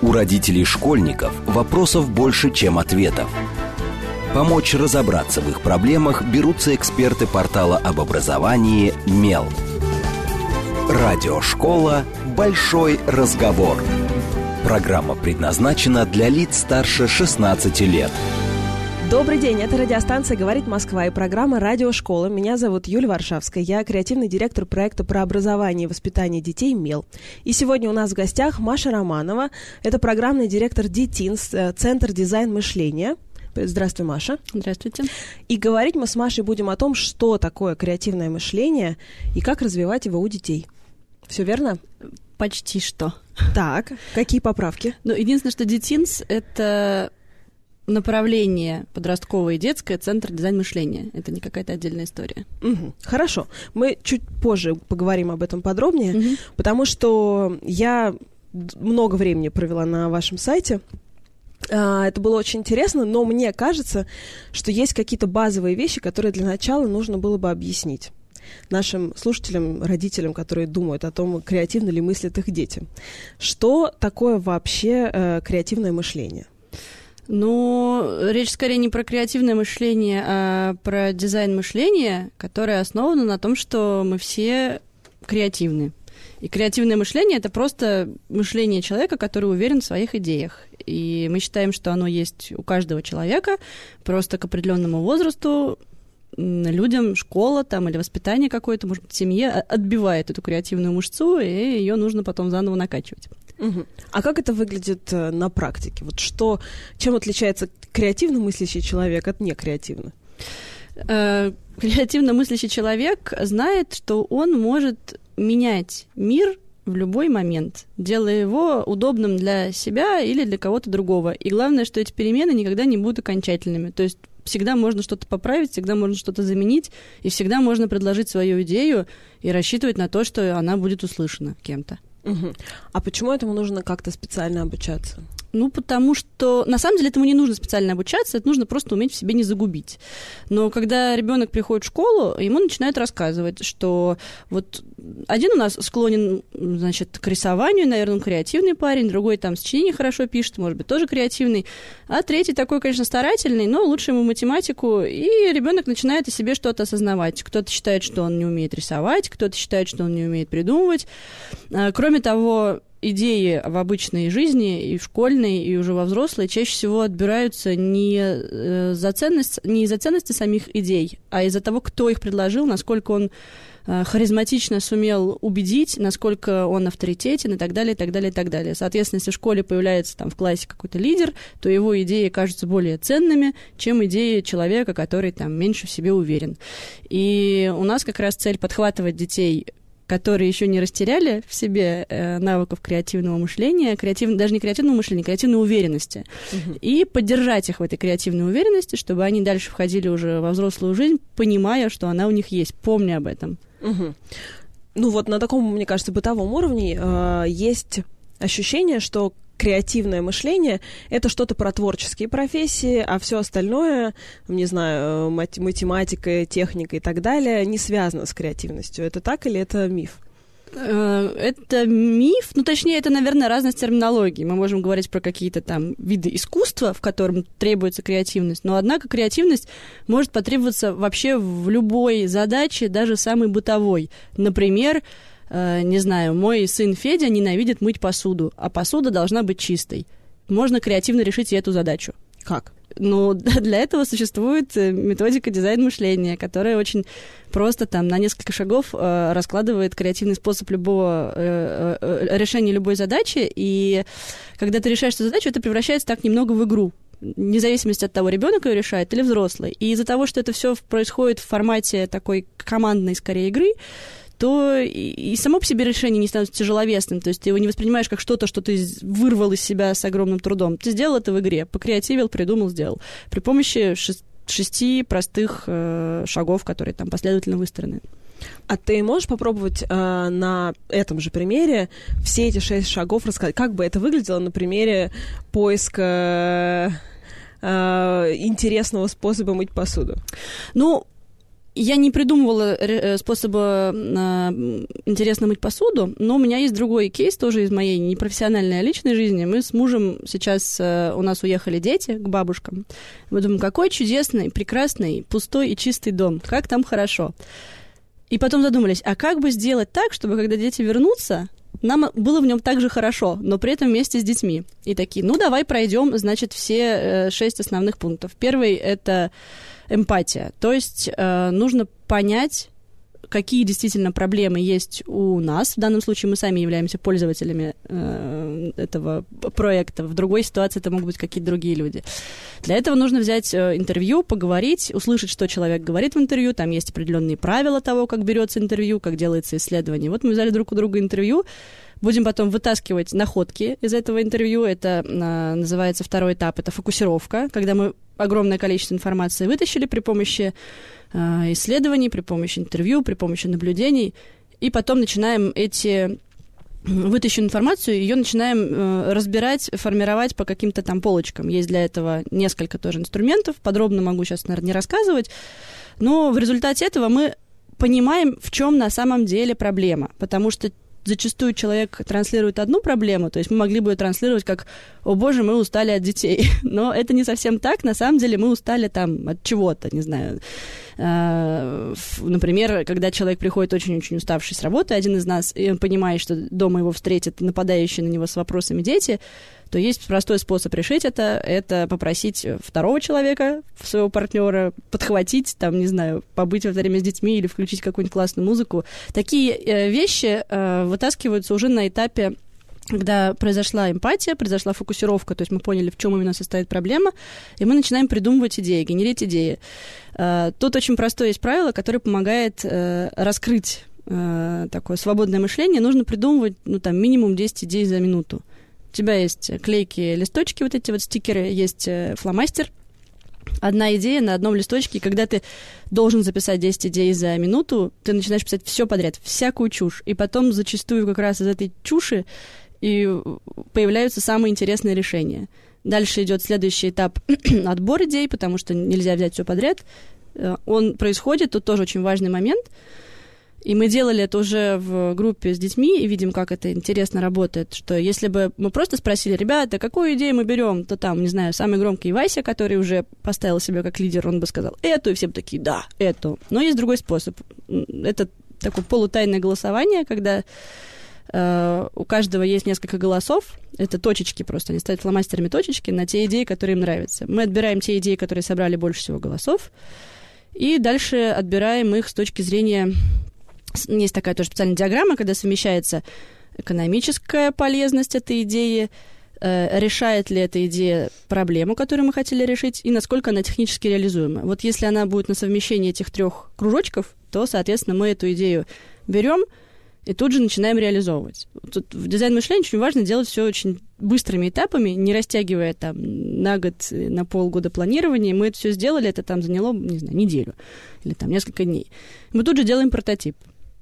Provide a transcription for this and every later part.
У родителей школьников вопросов больше, чем ответов. Помочь разобраться в их проблемах берутся эксперты портала об образовании «Мел». Радиошкола «Большой разговор». Программа предназначена для лиц старше 16 лет. Добрый день, это радиостанция «Говорит Москва» и программа «Радиошкола». Меня зовут Юлия Варшавская, я креативный директор проекта про образование и воспитание детей «Мел». И сегодня у нас в гостях Маша Романова, это программный директор ДИТИНС, Центр дизайн мышления. Здравствуй, Маша. Здравствуйте. И говорить мы с Машей будем о том, что такое креативное мышление и как развивать его у детей. Все верно? Почти что. Так, какие поправки? Единственное, что ДИТИНС — это направление подростковое и детское, Центр дизайн мышления. Это не какая-то отдельная история. Угу. Хорошо. Мы чуть позже поговорим об этом подробнее, потому что я много времени провела на вашем сайте. Это было очень интересно, но мне кажется, что есть какие-то базовые вещи, которые для начала нужно было бы объяснить нашим слушателям, родителям, которые думают о том, креативно ли мыслят их дети. Что такое вообще креативное мышление? Речь скорее не про креативное мышление, а про дизайн мышления, которое основано на том, что мы все креативны. И креативное мышление — это просто мышление человека, который уверен в своих идеях. И мы считаем, что оно есть у каждого человека, просто к определенному возрасту людям школа там, или воспитание какое-то, может быть, в семье отбивает эту креативную мышцу, и ее нужно потом заново накачивать. Угу. А как это выглядит на практике? Вот чем отличается креативно мыслящий человек от некреативно? Креативно мыслящий человек знает, что он может менять мир в любой момент, делая его удобным для себя или для кого-то другого. И главное, что эти перемены никогда не будут окончательными. То есть всегда можно что-то поправить, всегда можно что-то заменить, и всегда можно предложить свою идею и рассчитывать на то, что она будет услышана кем-то. Угу. А почему этому нужно как-то специально обучаться? Потому что, на самом деле, этому не нужно специально обучаться, это нужно просто уметь в себе не загубить. Но когда ребенок приходит в школу, ему начинают рассказывать, что вот один у нас склонен, к рисованию, наверное, он креативный парень, другой там сочинение хорошо пишет, может быть, тоже креативный, а третий такой, конечно, старательный, но лучше ему математику, и ребенок начинает о себе что-то осознавать. Кто-то считает, что он не умеет рисовать, кто-то считает, что он не умеет придумывать. Кроме того, идеи в обычной жизни, и в школьной, и уже во взрослой, чаще всего отбираются не из-за ценности самих идей, а из-за того, кто их предложил, насколько он харизматично сумел убедить, насколько он авторитетен и так далее, и так далее, и так далее. Соответственно, если в школе появляется там в классе какой-то лидер, то его идеи кажутся более ценными, чем идеи человека, который там меньше в себе уверен. И у нас как раз цель подхватывать детей, которые еще не растеряли в себе навыков креативного мышления, даже не креативного мышления, креативной уверенности, и поддержать их в этой креативной уверенности, чтобы они дальше входили уже во взрослую жизнь, понимая, что она у них есть, помня об этом. На таком, мне кажется, бытовом уровне есть ощущение, что креативное мышление — это что-то про творческие профессии, а все остальное, не знаю, математика, техника и так далее, не связано с креативностью. Это так или это миф? Это миф, точнее, это, наверное, разность терминологии. Мы можем говорить про какие-то там виды искусства, в котором требуется креативность, но, однако, креативность может потребоваться вообще в любой задаче, даже самой бытовой. Например, мой сын Федя ненавидит мыть посуду, а посуда должна быть чистой. Можно креативно решить и эту задачу. Как? Для этого существует методика дизайн мышления, которая очень просто на несколько шагов раскладывает креативный способ решения любой задачи, и когда ты решаешь эту задачу, это превращается так немного в игру, вне зависимости от того, ребенок ее решает или взрослый. И из-за того, что это все происходит в формате такой командной, скорее, игры, то и само по себе решение не становится тяжеловесным. То есть ты его не воспринимаешь как что-то, что ты вырвал из себя с огромным трудом. Ты сделал это в игре, покреативил, придумал, сделал. При помощи 6 простых шагов, которые там последовательно выстроены. А ты можешь попробовать на этом же примере все эти 6 шагов рассказать? Как бы это выглядело на примере поиска интересного способа мыть посуду? Я не придумывала способа интересно мыть посуду, но у меня есть другой кейс, тоже из моей непрофессиональной, а личной жизни. Мы с мужем сейчас, у нас уехали дети к бабушкам. Мы думаем, какой чудесный, прекрасный, пустой и чистый дом, как там хорошо. И потом задумались, а как бы сделать так, чтобы когда дети вернутся, нам было в нем так же хорошо, но при этом вместе с детьми. И такие, ну давай пройдем, значит, все 6 основных пунктов. Первый — это эмпатия, то есть нужно понять, какие действительно проблемы есть у нас. В данном случае мы сами являемся пользователями этого проекта. В другой ситуации это могут быть какие-то другие люди. Для этого нужно взять интервью, поговорить, услышать, что человек говорит в интервью. Там есть определенные правила того, как берется интервью, как делается исследование. Вот мы взяли друг у друга интервью, будем потом вытаскивать находки из этого интервью. Это называется второй этап, это фокусировка, когда мы огромное количество информации вытащили при помощи исследований, при помощи интервью, при помощи наблюдений, и потом начинаем вытащенную информацию, ее начинаем разбирать, формировать по каким-то там полочкам. Есть для этого несколько тоже инструментов, подробно могу сейчас, наверное, не рассказывать, но в результате этого мы понимаем, в чем на самом деле проблема, потому что зачастую человек транслирует одну проблему, то есть мы могли бы ее транслировать как «О боже, мы устали от детей». Но это не совсем так, на самом деле мы устали там от чего-то, не знаю. Например, когда человек приходит очень-очень уставший с работы, один из нас, и он понимает, что дома его встретят нападающие на него с вопросами дети, то есть простой способ решить это попросить второго человека, своего партнера, подхватить, там, не знаю, побыть в это время с детьми или включить какую-нибудь классную музыку. Такие вещи вытаскиваются уже на этапе, когда произошла эмпатия, произошла фокусировка, то есть мы поняли, в чем именно состоит проблема, и мы начинаем придумывать идеи, генерить идеи. Тут очень простое есть правило, которое помогает раскрыть такое свободное мышление. Нужно придумывать, минимум 10 идей за минуту. У тебя есть клейкие листочки, вот эти вот стикеры, есть фломастер. Одна идея на одном листочке, и когда ты должен записать 10 идей за минуту, ты начинаешь писать все подряд, всякую чушь. И потом зачастую как раз из этой чуши и появляются самые интересные решения. Дальше идет следующий этап — отбор идей, потому что нельзя взять все подряд. Он происходит, тут тоже очень важный момент. И мы делали это уже в группе с детьми, и видим, как это интересно работает, что если бы мы просто спросили, ребята, какую идею мы берем, то там, не знаю, самый громкий Вася, который уже поставил себя как лидер, он бы сказал эту, и все бы такие, да, эту. Но есть другой способ. Это такое полутайное голосование, когда у каждого есть несколько голосов, это точечки просто, они ставят фломастерами точечки на те идеи, которые им нравятся. Мы отбираем те идеи, которые собрали больше всего голосов, и дальше отбираем их с точки зрения... Есть такая тоже специальная диаграмма, когда совмещается экономическая полезность этой идеи, решает ли эта идея проблему, которую мы хотели решить, и насколько она технически реализуема. Вот если она будет на совмещении этих 3 кружочков, то, соответственно, мы эту идею берем и тут же начинаем реализовывать. Тут в дизайн-мышлении очень важно делать все очень быстрыми этапами, не растягивая там на год, на полгода планирования. Мы это все сделали, это там заняло, не знаю, неделю или там несколько дней. Мы тут же делаем прототип.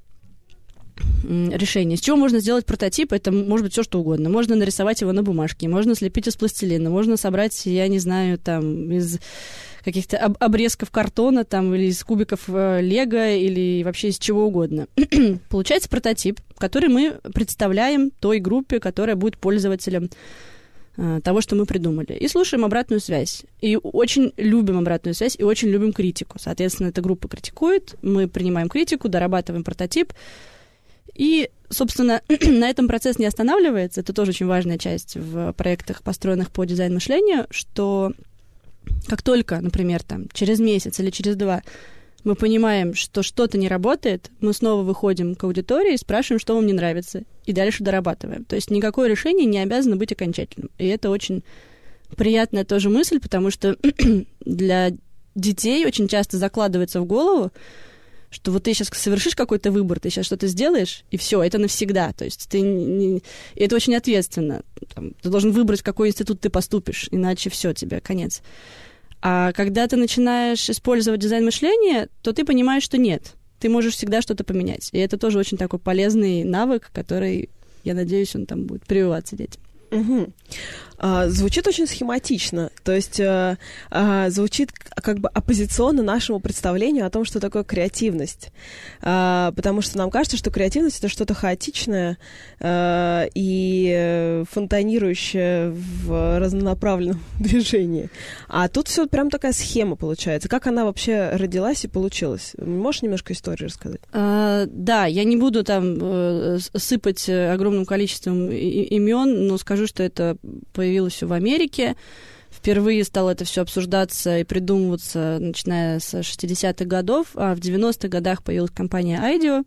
Решение. С чего можно сделать прототип? Это может быть все что угодно. Можно нарисовать его на бумажке, можно слепить из пластилина, можно собрать, я не знаю, там, из каких-то обрезков картона, там, или из кубиков лего, или вообще из чего угодно. Получается прототип, который мы представляем той группе, которая будет пользователем того, что мы придумали. И слушаем обратную связь. И очень любим обратную связь, и очень любим критику. Соответственно, эта группа критикует, мы принимаем критику, дорабатываем прототип. И, собственно, на этом процесс не останавливается. Это тоже очень важная часть в проектах, построенных по дизайн-мышлению, что как только, например, там, через месяц или через 2 мы понимаем, что что-то не работает, мы снова выходим к аудитории и спрашиваем, что вам не нравится, и дальше дорабатываем. То есть никакое решение не обязано быть окончательным. И это очень приятная тоже мысль, потому что для детей очень часто закладывается в голову, что вот ты сейчас совершишь какой-то выбор, ты сейчас что-то сделаешь, и все, это навсегда. То есть это очень ответственно. Ты должен выбрать, в какой институт ты поступишь, иначе все, тебе конец. А когда ты начинаешь использовать дизайн мышления, то ты понимаешь, что нет, ты можешь всегда что-то поменять. И это тоже очень такой полезный навык, который, я надеюсь, он там будет прививаться детям. Угу. Звучит очень схематично, то есть звучит как бы оппозиционно нашему представлению о том, что такое креативность. Потому что нам кажется, что креативность — это что-то хаотичное и фонтанирующее в разнонаправленном движении. А тут все прям такая схема получается. Как она вообще родилась и получилась? Можешь немножко историю рассказать? Да, я не буду там сыпать огромным количеством имен, но скажу, что это появилось все в Америке. Впервые стало это все обсуждаться и придумываться, начиная с 60-х годов, а в 90-х годах появилась компания IDEO,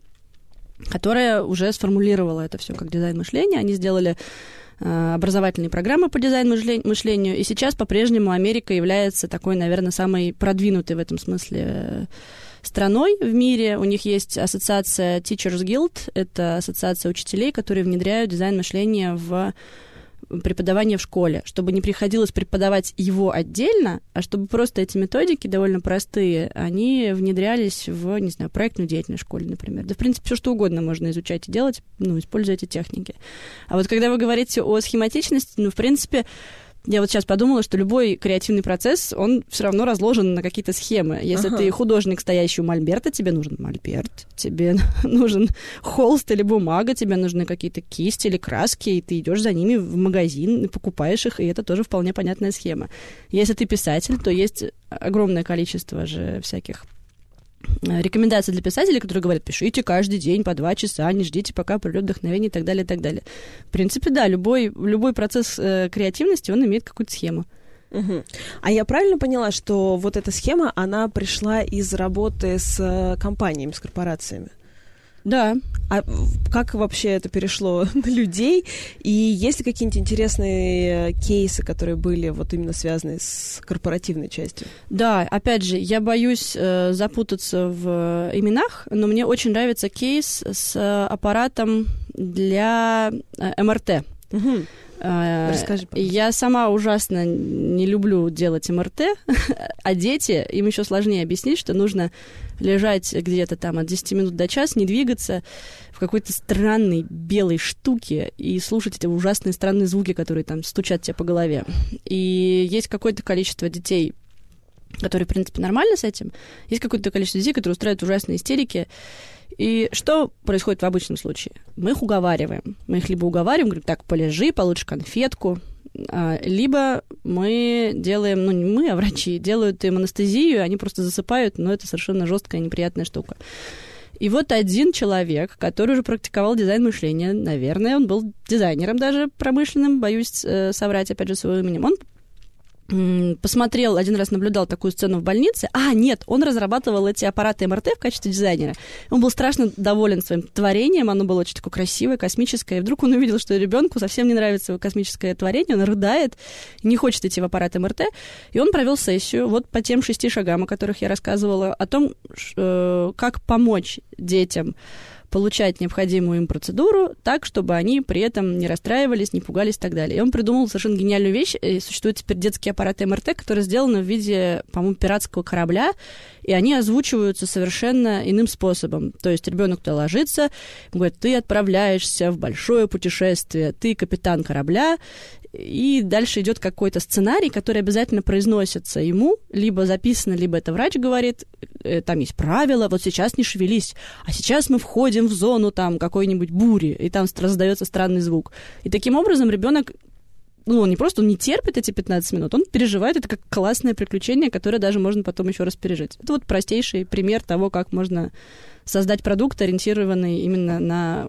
которая уже сформулировала это все как дизайн мышления. Они сделали образовательные программы по дизайн-мышлению, и сейчас по-прежнему Америка является такой, наверное, самой продвинутой в этом смысле страной в мире. У них есть ассоциация Teachers Guild, это ассоциация учителей, которые внедряют дизайн мышления в преподавание в школе, чтобы не приходилось преподавать его отдельно, а чтобы просто эти методики, довольно простые, они внедрялись в, не знаю, проектную деятельность в школе, например. Да, в принципе, все что угодно можно изучать и делать, используя эти техники. А вот когда вы говорите о схематичности, в принципе, я вот сейчас подумала, что любой креативный процесс, он все равно разложен на какие-то схемы. Если ты художник, стоящий у мольберта, тебе нужен мольберт, тебе нужен холст или бумага, тебе нужны какие-то кисти или краски, и ты идешь за ними в магазин и покупаешь их, и это тоже вполне понятная схема. Если ты писатель, то есть огромное количество же всяких рекомендации для писателей, которые говорят, пишите каждый день по 2 часа, не ждите, пока придет вдохновение и так далее, и так далее. В принципе, да, любой процесс креативности, он имеет какую-то схему. Угу. А я правильно поняла, что вот эта схема, она пришла из работы с компаниями, с корпорациями? Да. А как вообще это перешло на людей? И есть ли какие-нибудь интересные кейсы, которые были вот именно связаны с корпоративной частью? Да, опять же, я боюсь запутаться в именах, но мне очень нравится кейс с аппаратом для МРТ. Угу. Расскажи, пожалуйста. Я сама ужасно не люблю делать МРТ, а дети, им еще сложнее объяснить, что нужно лежать где-то там от 10 минут до часа, не двигаться в какой-то странной белой штуке и слушать эти ужасные странные звуки, которые там стучат тебе по голове. И есть какое-то количество детей, которые, в принципе, нормально с этим. Есть какое-то количество детей, которые устраивают ужасные истерики. И что происходит в обычном случае? Мы их уговариваем. Мы их либо уговариваем, говорим, так, полежи, получишь конфетку, либо мы делаем, не мы, а врачи, делают им анестезию, они просто засыпают, но это совершенно жесткая, неприятная штука. И вот один человек, который уже практиковал дизайн мышления, наверное, он был дизайнером даже промышленным, боюсь соврать, опять же, своим именем, он посмотрел, один раз наблюдал такую сцену в больнице. Нет, он разрабатывал эти аппараты МРТ в качестве дизайнера. Он был страшно доволен своим творением, оно было очень такое красивое, космическое. И вдруг он увидел, что ребенку совсем не нравится его космическое творение, он рыдает, не хочет идти в аппарат МРТ. И он провел сессию вот по тем 6 шагам, о которых я рассказывала, о том, как помочь детям получать необходимую им процедуру так, чтобы они при этом не расстраивались, не пугались и так далее. И он придумал совершенно гениальную вещь. И существуют теперь детские аппараты МРТ, которые сделаны в виде, по-моему, пиратского корабля, и они озвучиваются совершенно иным способом. То есть ребенок туда ложится, говорит, ты отправляешься в большое путешествие, ты капитан корабля, и дальше идет какой-то сценарий, который обязательно произносится ему, либо записано, либо это врач говорит, там есть правила, вот сейчас не шевелись, а сейчас мы входим в зону там какой-нибудь бури, и там раздается странный звук. И таким образом ребенок, он не просто, он не терпит эти 15 минут, он переживает это как классное приключение, которое даже можно потом еще раз пережить. Это вот простейший пример того, как можно создать продукт, ориентированный именно на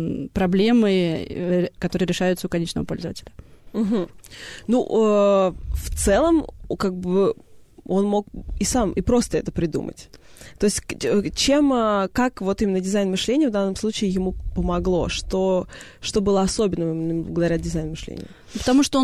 проблемы, которые решаются у конечного пользователя. Угу. В целом, как бы он мог и сам, и просто это придумать. То есть как вот именно дизайн мышления в данном случае ему помогло? Что было особенным именно благодаря дизайну мышления? Потому что он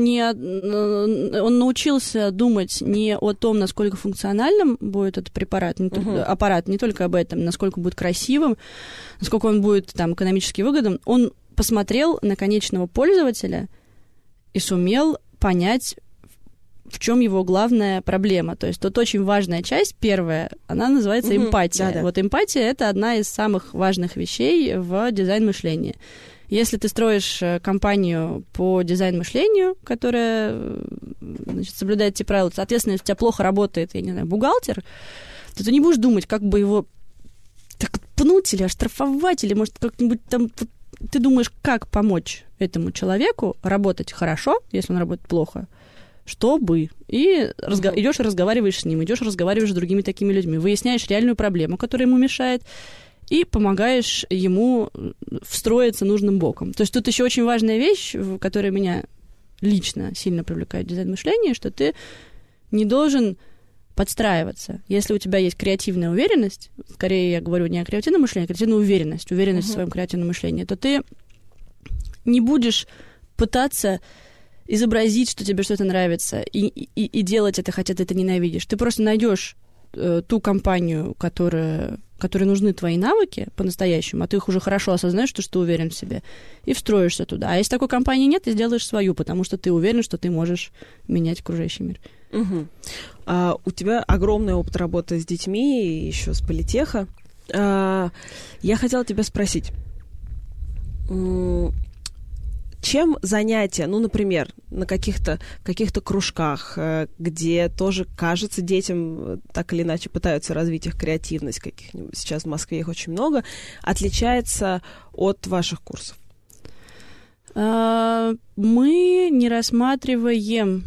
научился думать не о том, насколько функциональным будет этот аппарат, не только об этом, насколько будет красивым, насколько он будет там экономически выгодным. Он посмотрел на конечного пользователя и сумел понять, в чем его главная проблема. То есть тут очень важная часть, первая, она называется эмпатия. Да-да. Вот эмпатия — это одна из самых важных вещей в дизайн-мышлении. Если ты строишь компанию по дизайн-мышлению, которая, значит, соблюдает эти правила, соответственно, если у тебя плохо работает, я не знаю, бухгалтер, то ты не будешь думать, как бы его так пнуть или оштрафовать, или, может, как-нибудь там... Ты думаешь, как помочь этому человеку работать хорошо, если он работает плохо, чтобы... И идешь и разговариваешь с ним, идешь и разговариваешь с другими такими людьми, выясняешь реальную проблему, которая ему мешает, и помогаешь ему встроиться нужным боком. То есть тут еще очень важная вещь, которая меня лично сильно привлекает в дизайн-мышлении, что ты не должен подстраиваться. Если у тебя есть креативная уверенность, скорее я говорю не о креативном мышлении, а креативная уверенность в своем креативном мышлении, то ты не будешь пытаться изобразить, что тебе что-то нравится, и делать это, хотя ты это ненавидишь. Ты просто найдешь ту компанию, которой нужны твои навыки по-настоящему, а ты их уже хорошо осознаешь, что ты уверен в себе, и встроишься туда. А если такой компании нет, ты сделаешь свою, потому что ты уверен, что ты можешь менять окружающий мир. Угу. У тебя огромный опыт работы с детьми, и еще с политеха. Я хотела тебя спросить, чем занятия, ну, например, на каких-то кружках, где тоже, кажется, детям так или иначе пытаются развить их креативность, каких-нибудь сейчас в Москве их очень много, отличается от ваших курсов? Мы не рассматриваем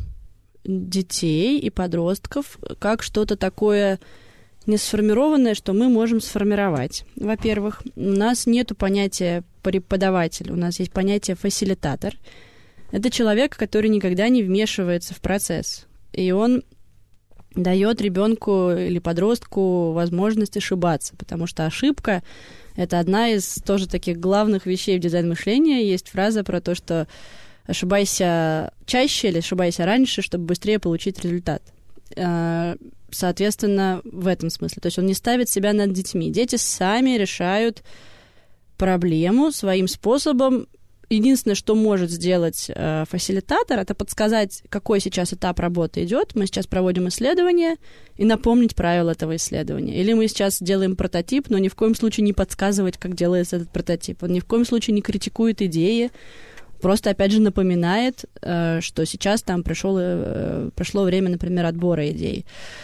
детей и подростков как что-то такое не сформированное, что мы можем сформировать. Во-первых, у нас нет понятия преподаватель, у нас есть понятие фасилитатор. Это человек, который никогда не вмешивается в процесс. И он дает ребенку или подростку возможность ошибаться, потому что ошибка — это одна из тоже таких главных вещей в дизайн-мышлении. Есть фраза про то, что ошибайся чаще или ошибайся раньше, чтобы быстрее получить результат. Соответственно, в этом смысле. То есть он не ставит себя над детьми. Дети сами решают проблему своим способом. Единственное, что может сделать фасилитатор, это подсказать, какой сейчас этап работы идет. Мы сейчас проводим исследование и напомнить правила этого исследования. Или мы сейчас делаем прототип, но ни в коем случае не подсказывать, как делается этот прототип. Он ни в коем случае не критикует идеи, просто, опять же, напоминает, что сейчас там пришло время, например, отбора идей.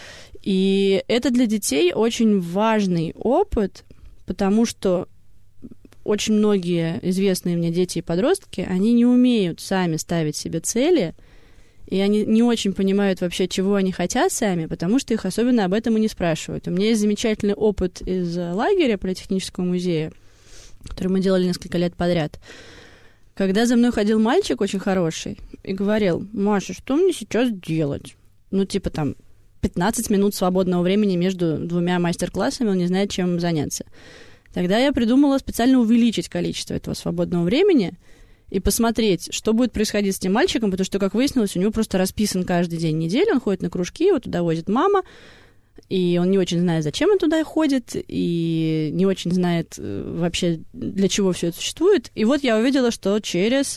И это для детей очень важный опыт, потому что очень многие известные мне дети и подростки, они не умеют сами ставить себе цели, и они не очень понимают вообще, чего они хотят сами, потому что их особенно об этом и не спрашивают. У меня есть замечательный опыт из лагеря Политехнического музея, который мы делали несколько лет подряд, когда за мной ходил мальчик очень хороший и говорил: «Маша, что мне сейчас делать?» Ну, типа там 15 минут свободного времени между двумя мастер-классами, он не знает, чем заняться. Тогда я придумала специально увеличить количество этого свободного времени и посмотреть, что будет происходить с этим мальчиком, потому что, как выяснилось, у него просто расписан каждый день недели, он ходит на кружки, его туда возит мама, и он не очень знает, зачем он туда ходит, и не очень знает вообще, для чего все это существует. И вот я увидела, что через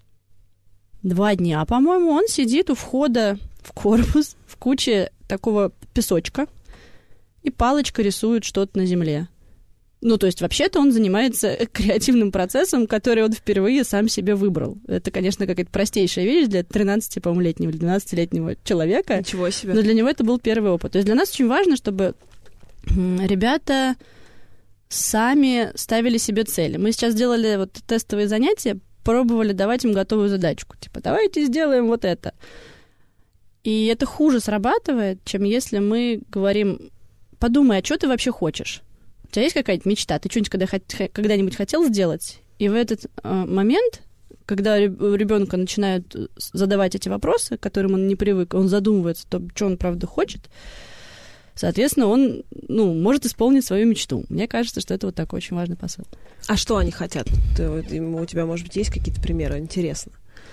2 дня, по-моему, он сидит у входа в корпус в куче такого песочка, и палочка рисует что-то на земле. Ну, то есть, вообще-то он занимается креативным процессом, который он впервые сам себе выбрал. Это, конечно, какая-то простейшая вещь для 13, по-моему, летнего или 12-летнего человека. Ничего себе. Но для него это был первый опыт. То есть для нас очень важно, чтобы ребята сами ставили себе цели. Мы сейчас делали вот тестовые занятия, пробовали давать им готовую задачку. Типа, давайте сделаем вот это. И это хуже срабатывает, чем если мы говорим: подумай, а что ты вообще хочешь? У тебя есть какая-нибудь мечта? Ты что-нибудь когда-нибудь хотел сделать? И в этот момент, когда у ребенка начинают задавать эти вопросы, к которым он не привык, он задумывается, что он правда хочет, соответственно, он может исполнить свою мечту. Мне кажется, что это вот такой очень важный посыл. А что они хотят? У тебя, может быть, есть какие-то примеры? Интересно.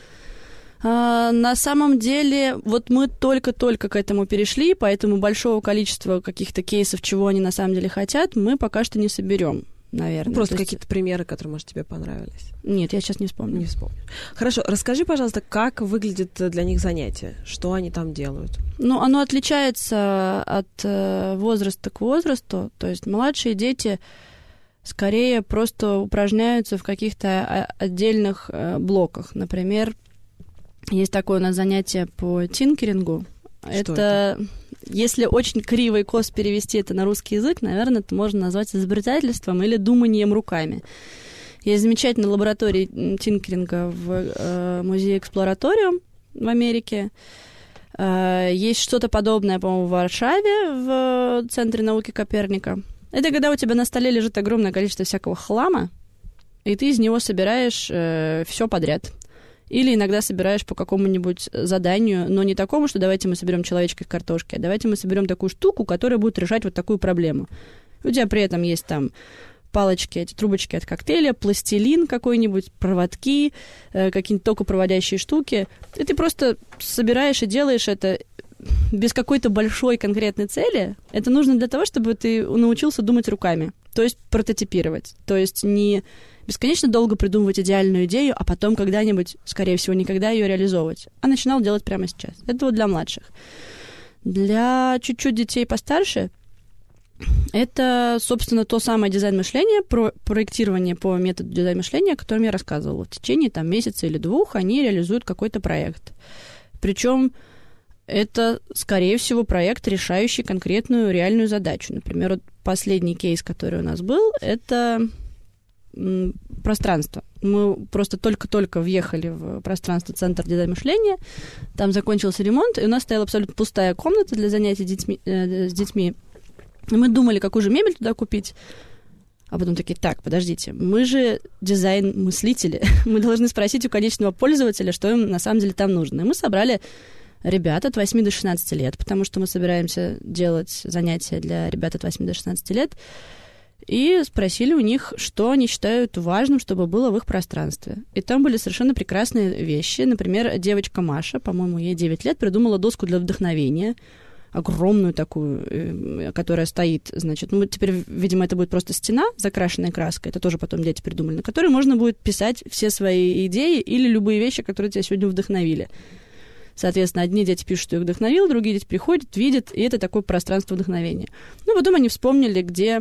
На самом деле, вот мы только-только к этому перешли, поэтому большого количества каких-то кейсов, чего они на самом деле хотят, мы пока что не соберем, наверное. Просто какие-то примеры, которые, может, тебе понравились. Нет, я сейчас не вспомню. Не вспомню. Хорошо, расскажи, пожалуйста, как выглядит для них занятие? Что они там делают? Оно отличается от возраста к возрасту. То есть младшие дети скорее просто упражняются в каких-то отдельных блоках. Например, есть такое у нас занятие по тинкерингу. Это, если очень криво и косо перевести это на русский язык, наверное, это можно назвать изобретательством или думанием руками. Есть замечательная лаборатория тинкеринга в музее Эксплораториум в Америке. Есть что-то подобное, по-моему, в Варшаве, в Центре науки Коперника. Это когда у тебя на столе лежит огромное количество всякого хлама, и ты из него собираешь все подряд. Или иногда собираешь по какому-нибудь заданию, но не такому, что давайте мы соберем человечка из картошки, а давайте мы соберем такую штуку, которая будет решать вот такую проблему. У тебя при этом есть там палочки, эти трубочки от коктейля, пластилин какой-нибудь, проводки, какие-нибудь токопроводящие штуки. И ты просто собираешь и делаешь это без какой-то большой конкретной цели. Это нужно для того, чтобы ты научился думать руками, то есть прототипировать. То есть не бесконечно долго придумывать идеальную идею, а потом когда-нибудь, скорее всего, никогда ее реализовывать. А начинал делать прямо сейчас. Это вот для младших. Для чуть-чуть детей постарше это, собственно, то самое дизайн-мышление, проектирование по методу дизайн-мышления, о котором я рассказывала. В течение там, месяца или двух они реализуют какой-то проект. Причем это, скорее всего, проект, решающий конкретную реальную задачу. Например, вот последний кейс, который у нас был, это пространство. Мы просто только-только въехали в пространство Центр дизайн-мышления, там закончился ремонт, и у нас стояла абсолютно пустая комната для занятий с детьми. И мы думали, какую же мебель туда купить. А потом такие, так, подождите, мы же дизайн-мыслители. Мы должны спросить у конечного пользователя, что им на самом деле там нужно. И мы собрали ребят от 8 до 16 лет, потому что мы собираемся делать занятия для ребят от 8 до 16 лет, и спросили у них, что они считают важным, чтобы было в их пространстве. И там были совершенно прекрасные вещи. Например, девочка Маша, по-моему, ей 9 лет, придумала доску для вдохновения, огромную такую, которая стоит, значит, ну, теперь, видимо, это будет просто стена, закрашенная краской, это тоже потом дети придумали, на которой можно будет писать все свои идеи или любые вещи, которые тебя сегодня вдохновили. Соответственно, одни дети пишут, что их вдохновил, другие дети приходят, видят, и это такое пространство вдохновения. Ну, потом они вспомнили, где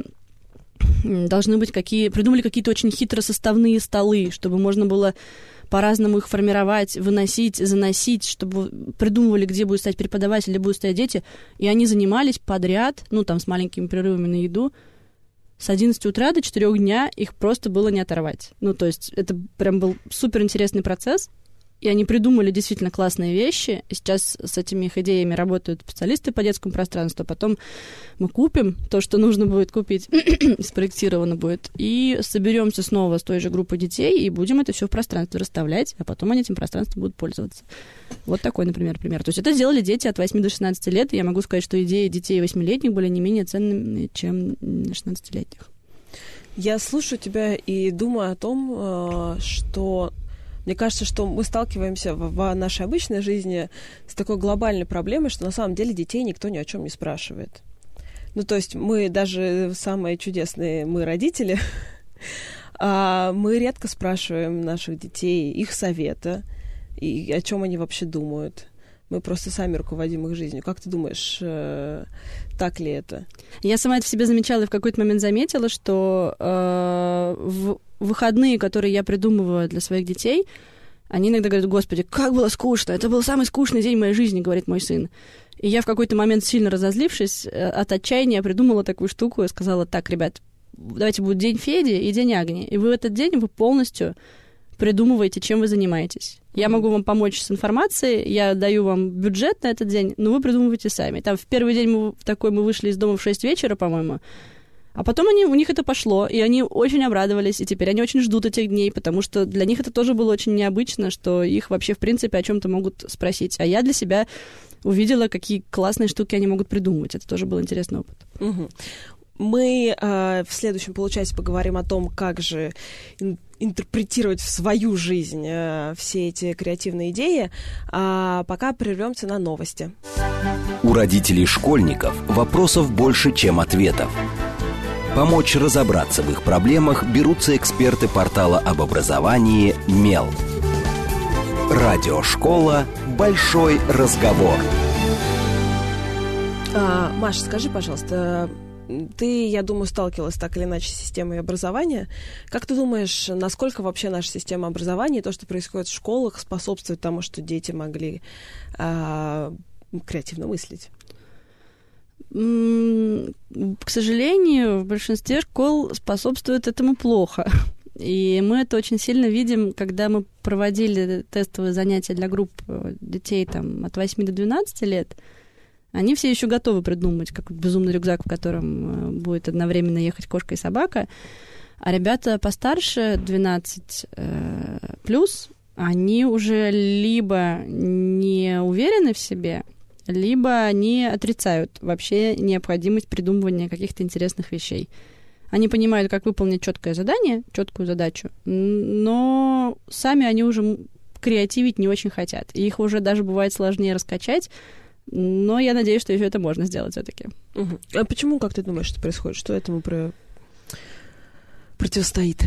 должны быть придумали какие-то очень хитросоставные столы, чтобы можно было по-разному их формировать, выносить, заносить, чтобы придумывали, где будет стоять преподаватель, где будут стоять дети, и они занимались подряд, ну, там, с маленькими перерывами на еду, с 11 утра до 4 дня их просто было не оторвать. Ну, то есть это прям был суперинтересный процесс, и они придумали действительно классные вещи, и сейчас с этими их идеями работают специалисты по детскому пространству, потом мы купим то, что нужно будет купить, спроектировано будет, и соберемся снова с той же группой детей, и будем это все в пространстве расставлять, а потом они этим пространством будут пользоваться. Вот такой, например, пример. То есть это сделали дети от 8 до 16 лет, и я могу сказать, что идеи детей 8-летних были не менее ценными, чем 16-летних. Я слушаю тебя и думаю о том, что... Мне кажется, что мы сталкиваемся в нашей обычной жизни с такой глобальной проблемой, что на самом деле детей никто ни о чем не спрашивает. Ну, то есть мы даже самые чудесные, мы родители, мы редко спрашиваем наших детей их совета и о чем они вообще думают. Мы просто сами руководим их жизнью. Как ты думаешь, так ли это? Я сама это в себе замечала и в какой-то момент заметила, что в выходные, которые я придумываю для своих детей, они иногда говорят: «Господи, как было скучно! Это был самый скучный день моей жизни», — говорит мой сын. И я в какой-то момент, сильно разозлившись от отчаяния, придумала такую штуку и сказала: так, ребят, давайте будет день Феди и день Агни, и вы в этот день полностью придумываете, чем вы занимаетесь. Я могу вам помочь с информацией, я даю вам бюджет на этот день, но вы придумываете сами. Там в первый день мы вышли из дома в 6 вечера, по-моему, а потом у них это пошло, и они очень обрадовались, и теперь они очень ждут этих дней, потому что для них это тоже было очень необычно, что их вообще, в принципе, о чем-то могут спросить. А я для себя увидела, какие классные штуки они могут придумывать. Это тоже был интересный опыт. Угу. Мы в следующем получасе поговорим о том, как же интерпретировать в свою жизнь все эти креативные идеи, а пока прервемся на новости. У родителей школьников вопросов больше, чем ответов. Помочь разобраться в их проблемах берутся эксперты портала об образовании «Мел». Радиошкола «Большой разговор». Маша, скажи, пожалуйста, Ты, я думаю, сталкивалась так или иначе с системой образования. Как ты думаешь, насколько вообще наша система образования и то, что происходит в школах, способствует тому, что дети могли креативно мыслить? К сожалению, в большинстве школ способствует этому плохо. И мы это очень сильно видим, когда мы проводили тестовые занятия для групп детей там, от 8 до 12 лет. Они все еще готовы придумать как безумный рюкзак, в котором будет одновременно ехать кошка и собака. А ребята постарше, 12 плюс, они уже либо не уверены в себе, либо они отрицают вообще необходимость придумывания каких-то интересных вещей. Они понимают, как выполнить четкое задание, четкую задачу, но сами они уже креативить не очень хотят. И их уже даже бывает сложнее раскачать, но я надеюсь, что еще это можно сделать все-таки. Угу. А почему, как ты думаешь, что происходит? Что этому противостоит?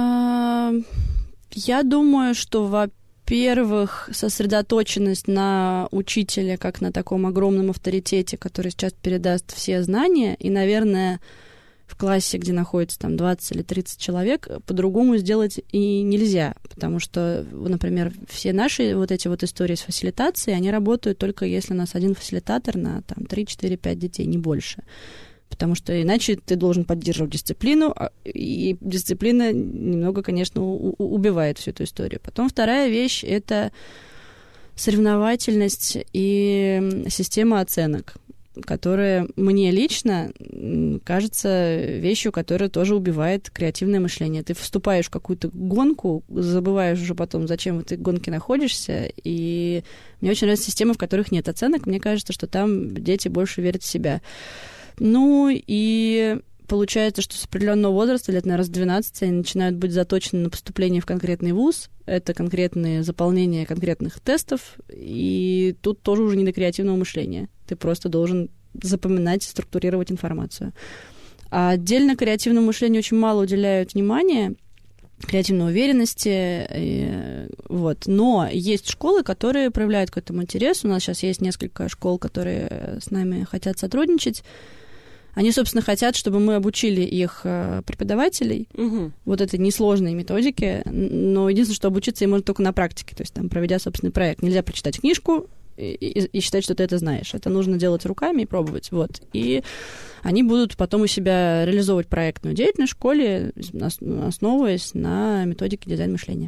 Я думаю, что, во-первых, сосредоточенность на учителе, как на таком огромном авторитете, который сейчас передаст все знания, и, наверное, в классе, где находится там 20 или 30 человек, по-другому сделать и нельзя, потому что, например, все наши вот эти вот истории с фасилитацией, они работают только если у нас один фасилитатор на там 3, 4, 5 детей, не больше. Потому что иначе ты должен поддерживать дисциплину, и дисциплина немного, конечно, убивает всю эту историю. Потом вторая вещь — это соревновательность и система оценок, которая мне лично кажется вещью, которая тоже убивает креативное мышление. Ты вступаешь в какую-то гонку, забываешь уже потом, зачем в этой гонке находишься, и мне очень нравится система, в которых нет оценок. Мне кажется, что там дети больше верят в себя. Ну и получается, что с определенного возраста, лет, наверное, с 12, они начинают быть заточены на поступление в конкретный вуз. Это конкретные заполнение конкретных тестов, и тут тоже уже не до креативного мышления. Ты просто должен запоминать, структурировать информацию. А отдельно креативному мышлению очень мало уделяют внимания, креативной уверенности. Вот. Но есть школы, которые проявляют к этому интерес. У нас сейчас есть несколько школ, которые с нами хотят сотрудничать. Они, собственно, хотят, чтобы мы обучили их преподавателей вот этой несложной методике, но единственное, что обучиться им можно только на практике, то есть там, проведя собственный проект. Нельзя прочитать книжку и считать, что ты это знаешь. Это нужно делать руками и пробовать. Вот. И они будут потом у себя реализовывать проектную деятельность в школе, основываясь на методике дизайн-мышления.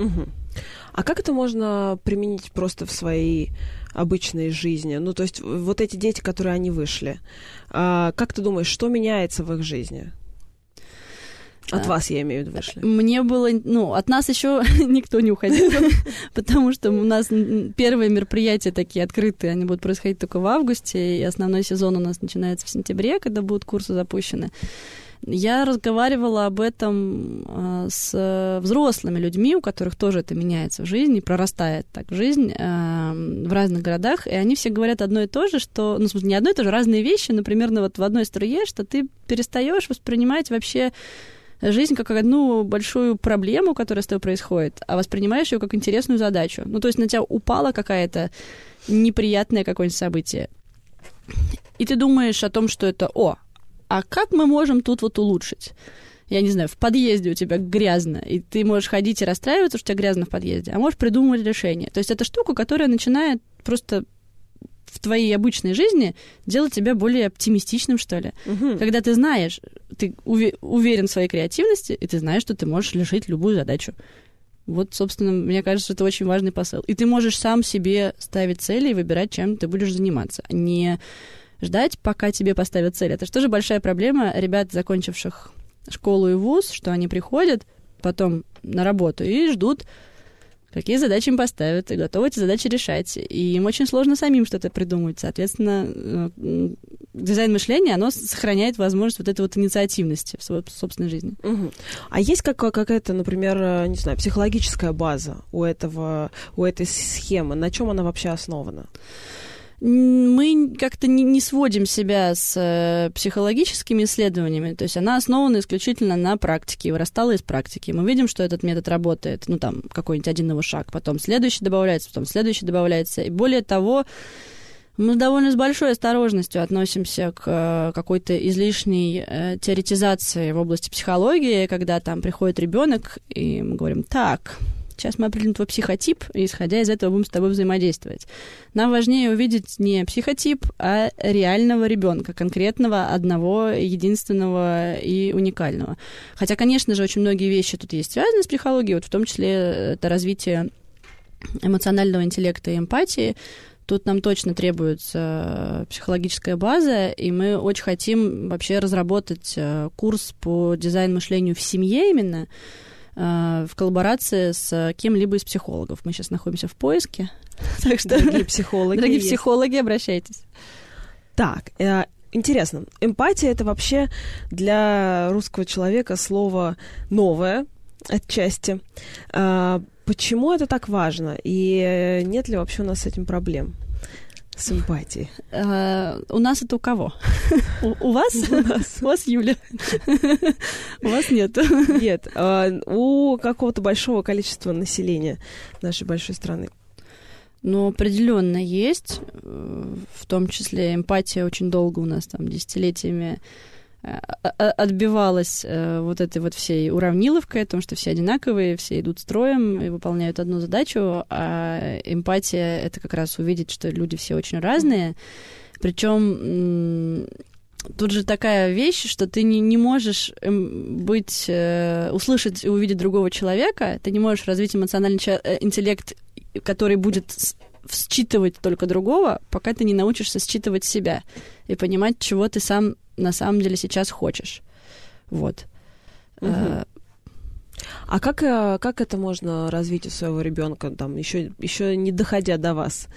А как это можно применить просто в своей обычной жизни? Ну, то есть вот эти дети, которые они вышли, как ты думаешь, что меняется в их жизни? От вас, я имею в виду, вышли. Мне было... Ну, от нас еще никто не уходил, потому что у нас первые мероприятия такие открытые, они будут происходить только в августе, и основной сезон у нас начинается в сентябре, когда будут курсы запущены. Я разговаривала об этом с взрослыми людьми, у которых тоже это меняется в жизни, прорастает так жизнь в разных городах, и они все говорят одно и то же, что, ну, в смысле, не одно и то же, разные вещи, но примерно вот в одной струе, что ты перестаешь воспринимать вообще жизнь как одну большую проблему, которая с тобой происходит, а воспринимаешь ее как интересную задачу. Ну, то есть на тебя упало какое-то неприятное какое-нибудь событие, и ты думаешь о том, что это а как мы можем тут вот улучшить? Я не знаю, в подъезде у тебя грязно, и ты можешь ходить и расстраиваться, что у тебя грязно в подъезде, а можешь придумывать решение. То есть это штука, которая начинает просто в твоей обычной жизни делать тебя более оптимистичным, что ли. Когда ты знаешь, ты уверен в своей креативности, и ты знаешь, что ты можешь решить любую задачу. Вот, собственно, мне кажется, это очень важный посыл. И ты можешь сам себе ставить цели и выбирать, чем ты будешь заниматься, а не ждать, пока тебе поставят цель. Это же тоже большая проблема ребят, закончивших школу и вуз, что они приходят потом на работу и ждут, какие задачи им поставят, и готовы эти задачи решать. И им очень сложно самим что-то придумать. Соответственно, дизайн мышления, оно сохраняет возможность вот этой вот инициативности в своей собственной жизни. А есть какая-то, например, не знаю, психологическая база у этой схемы? На чем она вообще основана? Мы как-то не сводим себя с психологическими исследованиями, то есть она основана исключительно на практике, вырастала из практики. Мы видим, что этот метод работает, ну, там, какой-нибудь один его шаг, потом следующий добавляется, и более того, Мы довольно с большой осторожностью относимся к какой-то излишней теоретизации в области психологии, когда там приходит ребенок, и мы говорим: так, сейчас мы определим твой психотип, и, исходя из этого, будем с тобой взаимодействовать. Нам важнее увидеть не психотип, а реального ребенка, конкретного, одного, единственного и уникального. Хотя, конечно же, очень многие вещи тут есть связаны с психологией, вот в том числе это развитие эмоционального интеллекта и эмпатии. Тут нам точно требуется психологическая база, и мы очень хотим вообще разработать курс по дизайн-мышлению в семье именно, в коллаборации с кем-либо из психологов. Мы сейчас находимся в поиске. Так что, дорогие психологи, обращайтесь. Так, интересно. Эмпатия — это вообще для русского человека слово новое отчасти. Почему это так важно? И нет ли вообще у нас с этим проблем? С эмпатией. У нас это у кого? У вас? У вас, Юля. У вас нет. Нет. У какого-то большого количества населения нашей большой страны. Ну, определенно есть. В том числе эмпатия очень долго у нас, там, десятилетиями отбивалась вот этой вот всей уравниловкой, о том, что все одинаковые, все идут строем и выполняют одну задачу, а эмпатия — это как раз увидеть, что люди все очень разные. Причем тут же такая вещь, что ты не можешь услышать и увидеть другого человека, ты не можешь развить эмоциональный интеллект, который будет считывать только другого, пока ты не научишься считывать себя и понимать, чего ты сам на самом деле сейчас хочешь. Вот. А как это можно развить у своего ребенка, там, еще не доходя до вас?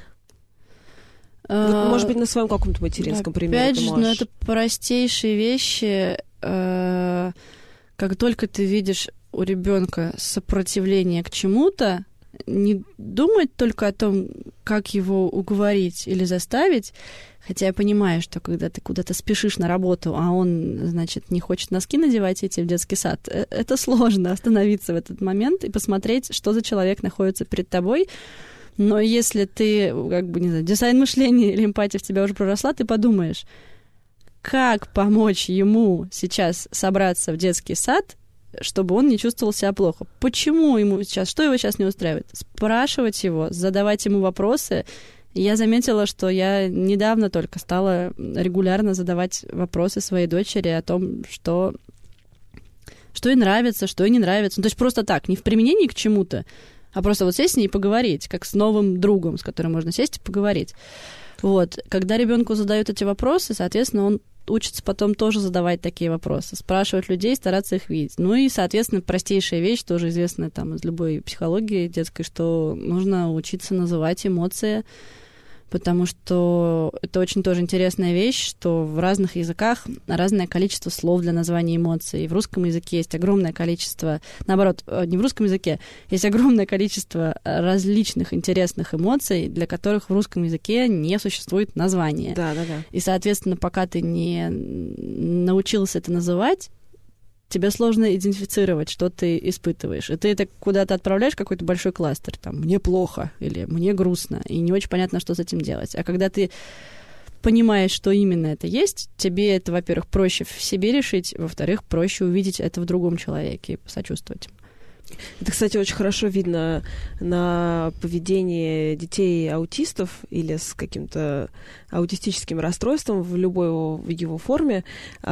Вот, может быть, на своем каком-то материнском примере. Опять же, это простейшие вещи. Как только ты видишь у ребенка сопротивление к чему-то, не думать только о том, как его уговорить или заставить, хотя я понимаю, что когда ты куда-то спешишь на работу, а он, значит, не хочет носки надевать и идти в детский сад, это сложно остановиться в этот момент и посмотреть, что за человек находится перед тобой. Но если ты, как бы, не знаю, дизайн мышления или эмпатия в тебя уже проросла, ты подумаешь, как помочь ему сейчас собраться в детский сад, чтобы он не чувствовал себя плохо. Почему ему сейчас, что его сейчас не устраивает? Спрашивать его, задавать ему вопросы. Я заметила, что я недавно только стала регулярно задавать вопросы своей дочери о том, что ей нравится, что ей не нравится. Ну, то есть просто так, не в применении к чему-то, а просто вот сесть с ней и поговорить, как с новым другом, с которым можно сесть и поговорить. Вот. Когда ребенку задают эти вопросы, соответственно, он учится потом тоже задавать такие вопросы, спрашивать людей, стараться их видеть. Ну и, соответственно, простейшая вещь, тоже известная там из любой психологии детской, что нужно учиться называть эмоции, потому что это очень тоже интересная вещь, что в разных языках разное количество слов для названия эмоций. В русском языке есть огромное количество, наоборот, не в русском языке, есть огромное количество различных интересных эмоций, для которых в русском языке не существует названия. Да. И, соответственно, пока ты не научился это называть, тебе сложно идентифицировать, что ты испытываешь. И ты это куда-то отправляешь, какой-то большой кластер, там, «мне плохо» или «мне грустно», и не очень понятно, что с этим делать. А когда ты понимаешь, что именно это есть, тебе это, во-первых, проще в себе решить, во-вторых, проще увидеть это в другом человеке и посочувствовать. Это, кстати, очень хорошо видно на поведении детей-аутистов или с каким-то аутистическим расстройством в любой его форме.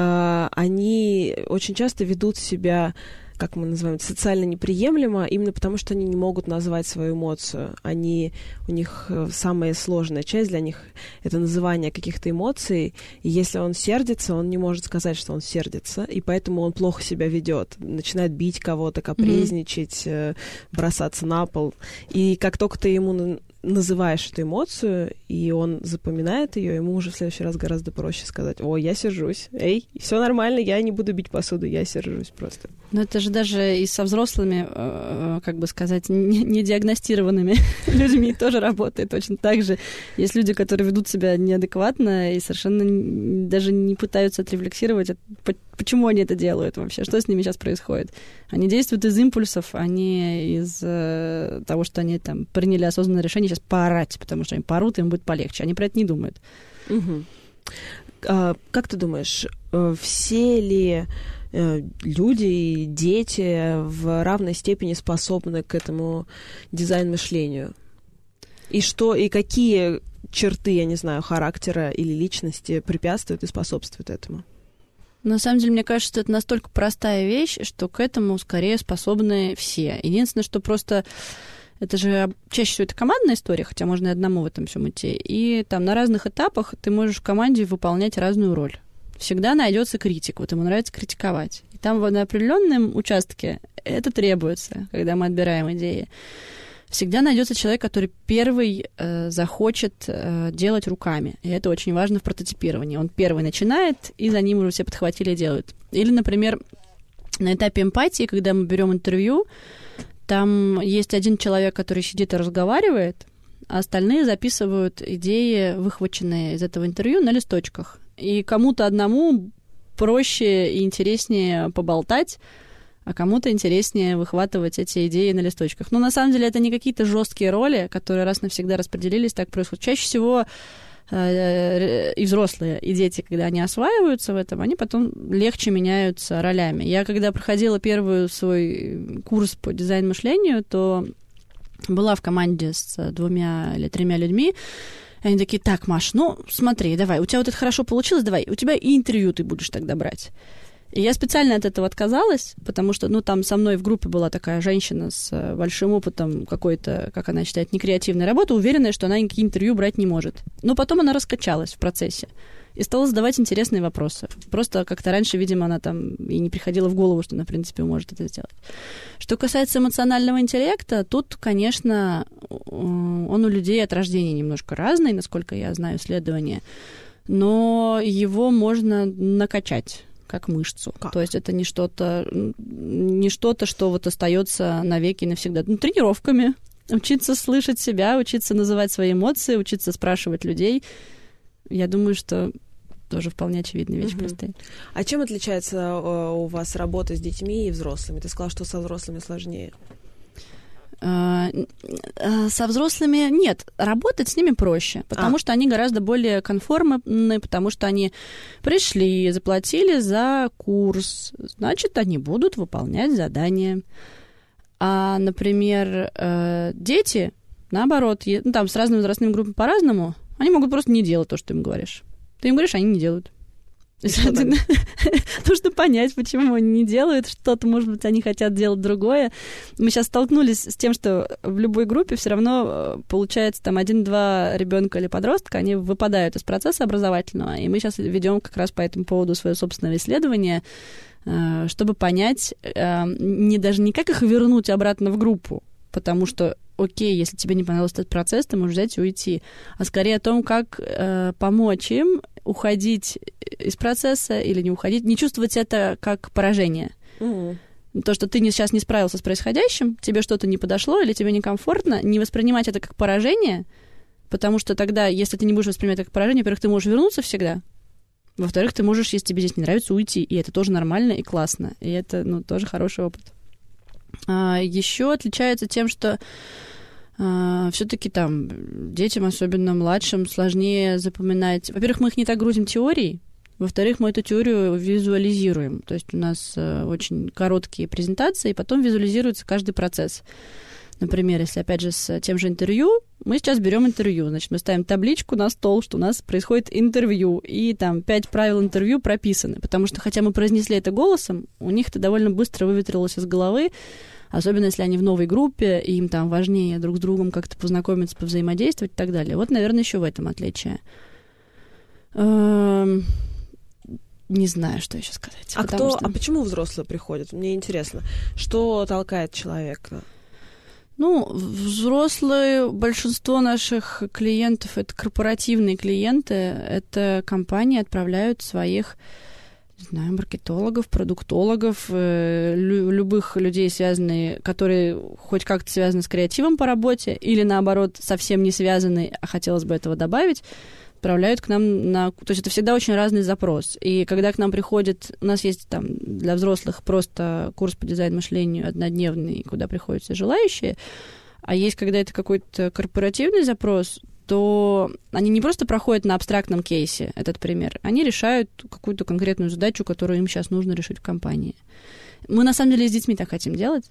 Они очень часто ведут себя, как мы называем, социально неприемлемо, именно потому что они не могут назвать свою эмоцию. У них самая сложная часть для них — это называние каких-то эмоций. И если он сердится, он не может сказать, что он сердится, и поэтому он плохо себя ведет, начинает бить кого-то, капризничать, бросаться на пол. И как только ты ему называешь эту эмоцию, и он запоминает ее, ему уже в следующий раз гораздо проще сказать: «О, я сержусь, эй, все нормально, я не буду бить посуду, я сержусь просто». Но это же даже и со взрослыми, как бы сказать, недиагностированными людьми тоже работает точно так же. Есть люди, которые ведут себя неадекватно и совершенно даже не пытаются отрефлексировать, почему они это делают вообще, что с ними сейчас происходит. Они действуют из импульсов, а не из того, что они там приняли осознанное решение сейчас поорать, потому что они поорут, им будет полегче. Они про это не думают. Угу. Как ты думаешь, все ли люди и дети в равной степени способны к этому дизайн-мышлению? И какие черты, я не знаю, характера или личности препятствуют и способствуют этому? На самом деле, мне кажется, что это настолько простая вещь, что к этому скорее способны все. Единственное, что просто... Это же чаще всего это командная история, хотя можно и одному в этом всем идти. И там на разных этапах ты можешь в команде выполнять разную роль. Всегда найдется критик, вот ему нравится критиковать. И там на определенном участке это требуется, когда мы отбираем идеи. Всегда найдется человек, который первый захочет делать руками. И это очень важно в прототипировании. Он первый начинает, и за ним уже все подхватили и делают. Или, например, на этапе эмпатии, когда мы берем интервью, там есть один человек, который сидит и разговаривает, а остальные записывают идеи, выхваченные из этого интервью, на листочках. И кому-то одному проще и интереснее поболтать, а кому-то интереснее выхватывать эти идеи на листочках. Но на самом деле это не какие-то жесткие роли, которые раз навсегда распределились, так происходит. Чаще всего и взрослые, и дети, когда они осваиваются в этом, они потом легче меняются ролями. Я когда проходила первый свой курс по дизайн-мышлению, то была в команде с 2 или 3 людьми. И они такие: так, Маш, ну смотри, давай, у тебя вот это хорошо получилось, давай, у тебя и интервью ты будешь тогда брать. И я специально от этого отказалась, потому что, там со мной в группе была такая женщина с большим опытом какой-то, как она считает, некреативной работы, уверенная, что она никакие интервью брать не может. Но потом она раскачалась в процессе и стала задавать интересные вопросы. Просто как-то раньше, видимо, она там и не приходила в голову, что она, в принципе, может это сделать. Что касается эмоционального интеллекта, тут, конечно, он у людей от рождения немножко разный, насколько я знаю исследования, но его можно накачать как мышцу. Как? То есть это не что-то, что вот остается навеки и навсегда. Тренировками. Учиться слышать себя, учиться называть свои эмоции, учиться спрашивать людей. Я думаю, что тоже вполне очевидные вещи простые. А чем отличается у вас работа с детьми и взрослыми? Ты сказала, что со взрослыми сложнее. Со взрослыми нет, работать с ними проще, потому что они гораздо более конформны, потому что они пришли, заплатили за курс, значит, они будут выполнять задания. А, например, дети, наоборот, там с разными возрастными группами по-разному, они могут просто не делать то, что ты им говоришь. Ты им говоришь, они не делают. Нужно понять, почему они не делают что-то, может быть, они хотят делать другое. Мы сейчас столкнулись с тем, что в любой группе все равно получается там 1-2 ребенка или подростка, они выпадают из процесса образовательного, и мы сейчас ведем как раз по этому поводу свое собственное исследование, чтобы понять, даже не как их вернуть обратно в группу, потому что окей, если тебе не понравился этот процесс, ты можешь взять и уйти, а скорее о том, как помочь им уходить из процесса или не уходить, не чувствовать это как поражение. То, что ты сейчас не справился с происходящим, тебе что-то не подошло или тебе некомфортно, не воспринимать это как поражение, потому что тогда, если ты не будешь воспринимать это как поражение, во-первых, ты можешь вернуться всегда, во-вторых, ты можешь, если тебе здесь не нравится, уйти, и это тоже нормально и классно, и это, тоже хороший опыт. Еще отличается тем, что все-таки там детям, особенно младшим, сложнее запоминать. Во-первых, мы их не так грузим теорией, во-вторых, мы эту теорию визуализируем. То есть у нас очень короткие презентации, и потом визуализируется каждый процесс. Например, если, опять же, с тем же интервью, мы сейчас берем интервью, значит, мы ставим табличку на стол, что у нас происходит интервью, и там 5 правил интервью прописаны, потому что, хотя мы произнесли это голосом, у них это довольно быстро выветрилось из головы, особенно если они в новой группе, и им там важнее друг с другом как-то познакомиться, повзаимодействовать и так далее. Вот, наверное, еще в этом отличие. Не знаю, что еще сказать. А почему взрослые приходят? Мне интересно, что толкает человека? Взрослые, большинство наших клиентов — это корпоративные клиенты, это компании отправляют своих не знаю, маркетологов, продуктологов, любых людей, которые хоть как-то связаны с креативом по работе или, наоборот, совсем не связаны, а хотелось бы этого добавить, отправляют к нам То есть это всегда очень разный запрос. И когда к нам приходит... У нас есть там для взрослых просто курс по дизайн-мышлению однодневный, куда приходят все желающие, а есть, когда это какой-то корпоративный запрос, то они не просто проходят на абстрактном кейсе этот пример, они решают какую-то конкретную задачу, которую им сейчас нужно решить в компании. Мы, на самом деле, с детьми так хотим делать,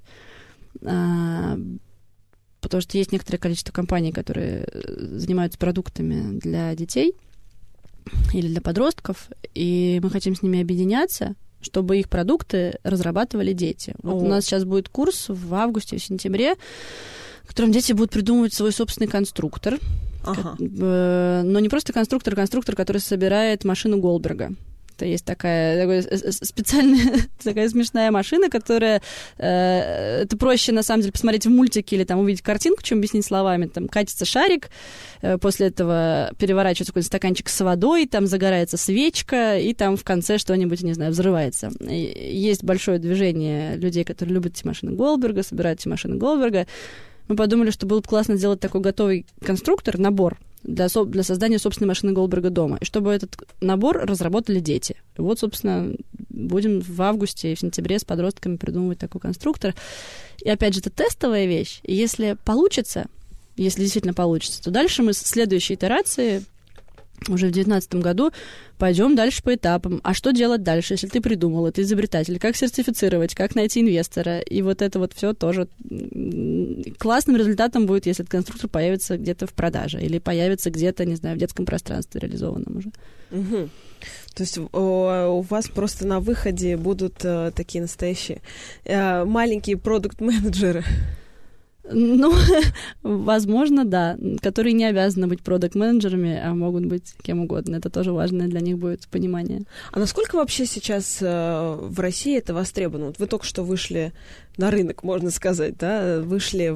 потому что есть некоторое количество компаний, которые занимаются продуктами для детей или для подростков, и мы хотим с ними объединяться, чтобы их продукты разрабатывали дети. Вот у нас сейчас будет курс в августе, в сентябре, в котором дети будут придумывать свой собственный конструктор. Но не просто конструктор, который собирает машину Голдберга. Это есть такая специальная, такая смешная машина, которая... это проще, на самом деле, посмотреть в мультике или там увидеть картинку, чем объяснить словами. Там катится шарик, после этого переворачивается какой-то стаканчик с водой, там загорается свечка, и там в конце что-нибудь, не знаю, взрывается. Есть большое движение людей, которые любят эти машины Голдберга, собирают эти машины Голдберга. Мы подумали, что было бы классно сделать такой готовый конструктор, набор, для создания собственной машины Голдберга дома. И чтобы этот набор разработали дети. И вот, собственно, будем в августе и в сентябре с подростками придумывать такой конструктор. И, опять же, это тестовая вещь. И если получится, если действительно получится, то дальше мы с следующей итерации уже в 2019 году пойдем дальше по этапам. А что делать дальше, если ты придумал, это изобретатель? Как сертифицировать, как найти инвестора? И вот это вот все тоже классным результатом будет, если этот конструктор появится где-то в продаже или появится где-то, не знаю, в детском пространстве реализованном уже. Угу. То есть у вас просто на выходе будут такие настоящие маленькие продукт-менеджеры. Ну, возможно, да. Которые не обязаны быть продакт-менеджерами, а могут быть кем угодно. Это тоже важное для них будет понимание. А насколько вообще сейчас в России это востребовано? Вот вы только что вышли на рынок, можно сказать, да? Вышли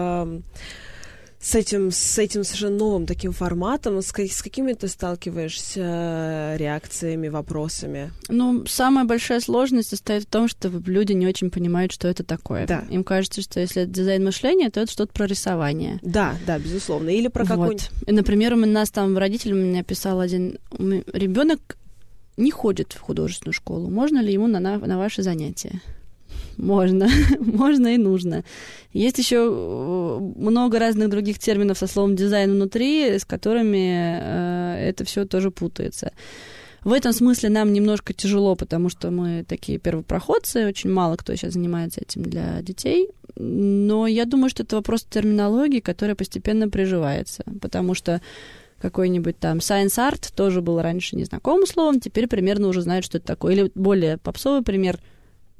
с этим совершенно новым таким форматом. С какими ты сталкиваешься реакциями, вопросами? Ну, самая большая сложность состоит в том, что люди не очень понимают, что это такое. Да. Им кажется, что если это дизайн мышления, то это что-то про рисование. Да, безусловно. Или про какой-нибудь... И, например, у нас там родитель меня писал один... Ребенок не ходит в художественную школу. Можно ли ему на ваши занятия? Можно, можно и нужно. Есть еще много разных других терминов со словом дизайн внутри, с которыми это все тоже путается. В этом смысле нам немножко тяжело, потому что мы такие первопроходцы, очень мало кто сейчас занимается этим для детей. Но я думаю, что это вопрос терминологии, которая постепенно приживается, потому что какой-нибудь там science art тоже был раньше незнакомым словом, теперь примерно уже знают, что это такое. Или более попсовый пример –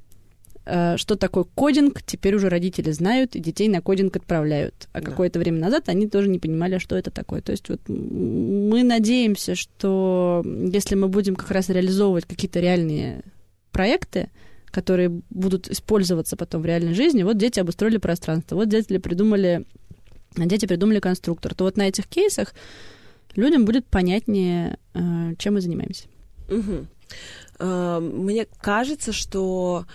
что такое кодинг, теперь уже родители знают, и детей на кодинг отправляют. А какое-то время назад они тоже не понимали, что это такое. То есть вот мы надеемся, что если мы будем как раз реализовывать какие-то реальные проекты, которые будут использоваться потом в реальной жизни, вот дети обустроили пространство, вот дети придумали конструктор, то вот на этих кейсах людям будет понятнее, чем мы занимаемся. Угу. Мне кажется, что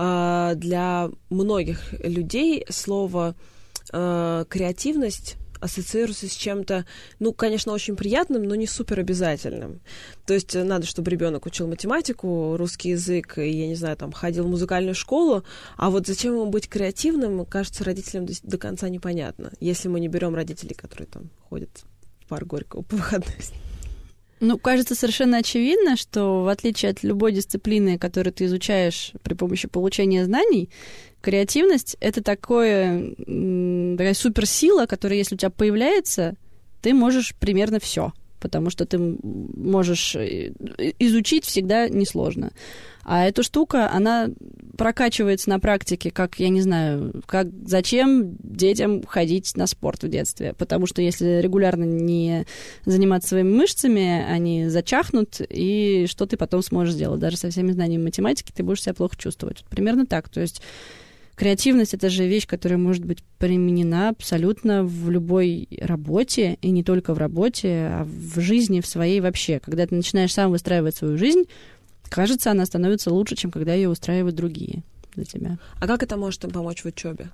для многих людей слово креативность ассоциируется с чем-то, ну, конечно, очень приятным, но не супер обязательным. То есть надо, чтобы ребенок учил математику, русский язык, и, я не знаю, там, ходил в музыкальную школу, а вот зачем ему быть креативным, кажется, родителям до конца непонятно, если мы не берем родителей, которые там ходят в парк Горького по выходным. Ну, кажется совершенно очевидно, что в отличие от любой дисциплины, которую ты изучаешь при помощи получения знаний, креативность — это такая суперсила, которая, если у тебя появляется, ты можешь примерно все, потому что ты можешь изучить всегда несложно. А эта штука, она прокачивается на практике, как, я не знаю, зачем детям ходить на спорт в детстве. Потому что если регулярно не заниматься своими мышцами, они зачахнут, и что ты потом сможешь сделать? Даже со всеми знаниями математики ты будешь себя плохо чувствовать. Примерно так. То есть креативность — это же вещь, которая может быть применена абсолютно в любой работе, и не только в работе, а в жизни, в своей вообще. Когда ты начинаешь сам выстраивать свою жизнь, кажется, она становится лучше, чем когда ее устраивают другие за тебя. А как это может им помочь в учебе?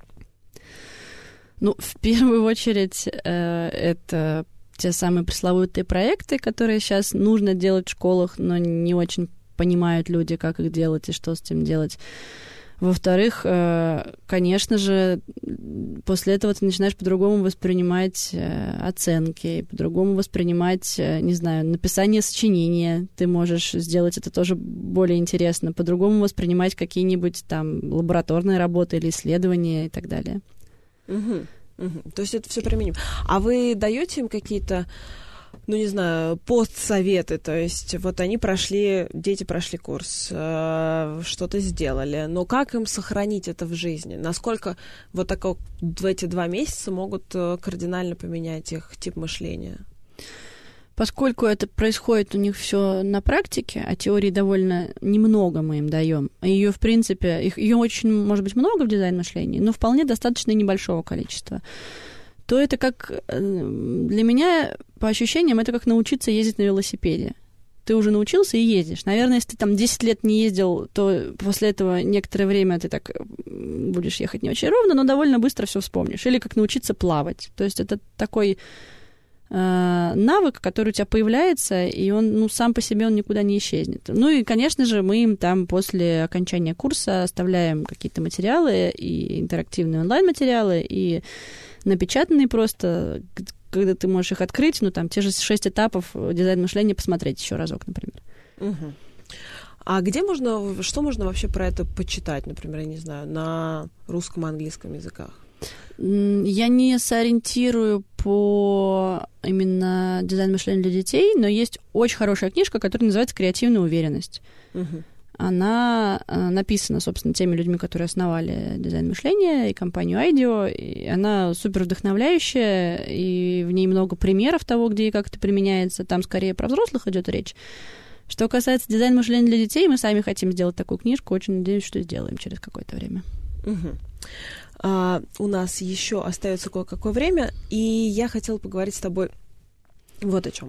Ну, в первую очередь, это те самые пресловутые проекты, которые сейчас нужно делать в школах, но не очень понимают люди, как их делать и что с этим делать. Во-вторых, конечно же, после этого ты начинаешь по-другому воспринимать оценки, по-другому воспринимать, не знаю, написание сочинения. Ты можешь сделать это тоже более интересно, по-другому воспринимать какие-нибудь там лабораторные работы или исследования и так далее. То есть это все применимо. А вы даете им какие-то, ну, не знаю, постсоветы? То есть вот дети прошли курс, что-то сделали, но как им сохранить это в жизни? Насколько вот так в эти 2 месяца могут кардинально поменять их тип мышления? Поскольку это происходит у них все на практике, а теории довольно немного мы им даем, ее, в принципе, ее очень, может быть, много в дизайн-мышлении, но вполне достаточно небольшого количества, то это как, для меня, по ощущениям, это как научиться ездить на велосипеде. Ты уже научился и ездишь. Наверное, если ты там 10 лет не ездил, то после этого некоторое время ты так будешь ехать не очень ровно, но довольно быстро все вспомнишь. Или как научиться плавать. То есть это такой навык, который у тебя появляется, и он, сам по себе он никуда не исчезнет. Ну и, конечно же, мы им там после окончания курса оставляем какие-то материалы, и интерактивные онлайн-материалы, и напечатанные просто, когда ты можешь их открыть, там те же 6 этапов дизайн-мышления посмотреть еще разок, например. Угу. А что можно вообще про это почитать, например, я не знаю, на русском и английском языках? Я не сориентирую по именно дизайн-мышлению для детей, но есть очень хорошая книжка, которая называется «Креативная уверенность». Угу. Она написана, собственно, теми людьми, которые основали дизайн-мышление и компанию IDEO, и она супер вдохновляющая, и в ней много примеров того, где и как это применяется. Там скорее про взрослых идет речь. Что касается дизайн-мышления для детей, мы сами хотим сделать такую книжку, очень надеюсь, что сделаем через какое-то время. Угу. У нас еще остается кое-какое время, и я хотела поговорить с тобой вот о чем.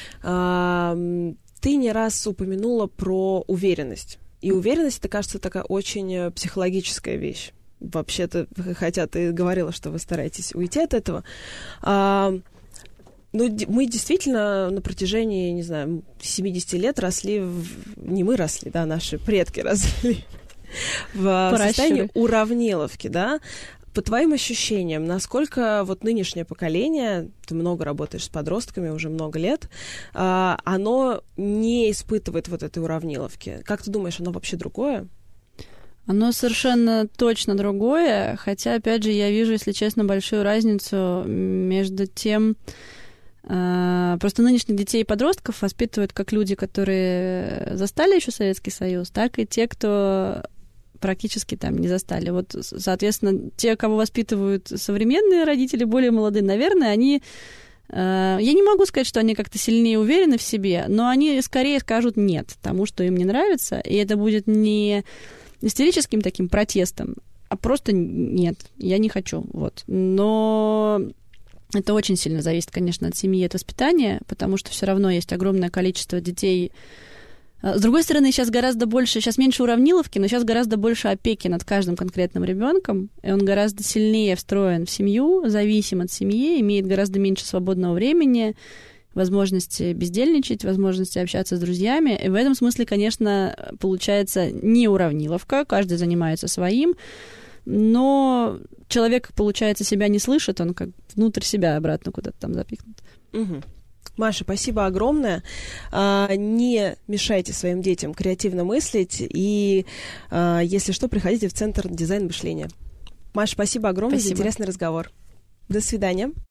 Ты не раз упомянула про уверенность. И уверенность, это, кажется, такая очень психологическая вещь. Вообще-то, хотя ты говорила, что вы стараетесь уйти от этого. Но мы действительно на протяжении, не знаю, 70 лет росли... Не мы росли, да, наши предки росли в состоянии уравниловки, да? По твоим ощущениям, насколько вот нынешнее поколение, ты много работаешь с подростками уже много лет, оно не испытывает вот этой уравниловки? Как ты думаешь, оно вообще другое? Оно совершенно точно другое, хотя, опять же, я вижу, если честно, большую разницу между тем... Просто нынешних детей и подростков воспитывают как люди, которые застали еще Советский Союз, так и те, кто... практически там не застали. Вот, соответственно, те, кого воспитывают современные родители, более молодые, наверное, они... Я не могу сказать, что они как-то сильнее уверены в себе, но они скорее скажут «нет» тому, что им не нравится, и это будет не истерическим таким протестом, а просто «нет, я не хочу». Вот. Но это очень сильно зависит, конечно, от семьи и от воспитания, потому что все равно есть огромное количество детей. С другой стороны, сейчас меньше уравниловки, но сейчас гораздо больше опеки над каждым конкретным ребенком, и он гораздо сильнее встроен в семью, зависим от семьи, имеет гораздо меньше свободного времени, возможности бездельничать, возможности общаться с друзьями. И в этом смысле, конечно, получается не уравниловка, каждый занимается своим, но человек, получается, себя не слышит, он как внутрь себя обратно куда-то там запихнут. Угу. Маша, спасибо огромное. Не мешайте своим детям креативно мыслить, и, если что, приходите в Центр дизайн-мышления. Маша, спасибо огромное за интересный разговор. До свидания.